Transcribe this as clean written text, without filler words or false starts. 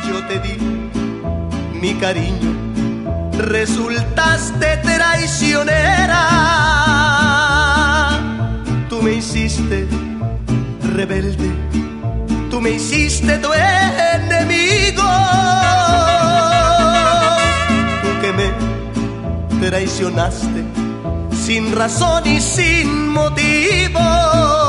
yo te di mi cariño, resultaste traicionera. Tú me hiciste rebelde, tú me hiciste tu enemigo. Tú que me traicionaste sin razón y sin motivo.